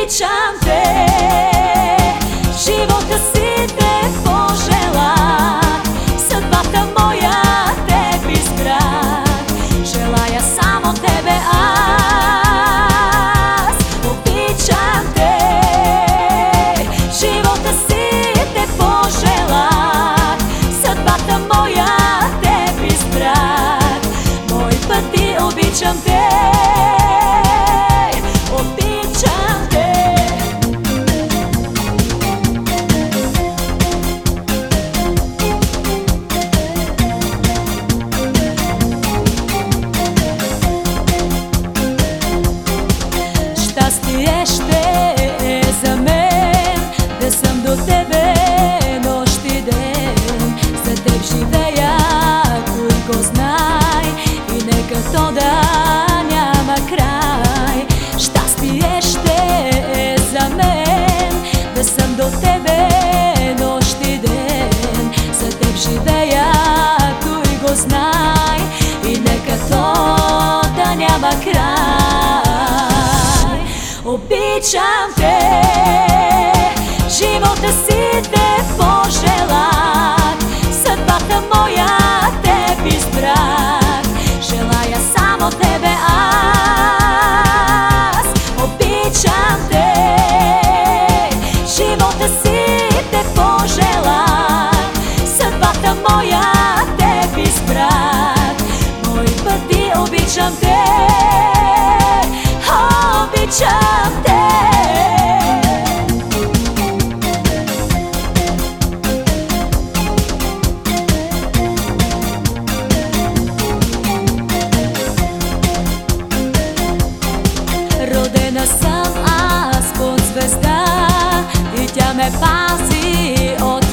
Обичам те, живота си те пожелах, съдбата моя теб избрах, желая само тебе аз. Обичам те, живота си те пожелах, съдбата моя теб избрах, мой пъти обичам те. Щастие ще е за мен да съм до тебе нощ и ден, за теб живея, кой го знай, и нека то да няма край. Щастие ще е за мен да съм до тебе нощ и ден, за теб живея, кой го знай, и нека то да няма край. Обичам те, живота си те пожелах, съдбата моя теб избрах, желая само тебе аз. Обичам те, живота си те пожелах, съдбата моя теб избрах, мой пъти обичам те. Обичам те. Родена съм аз под звезда и тя ме пази от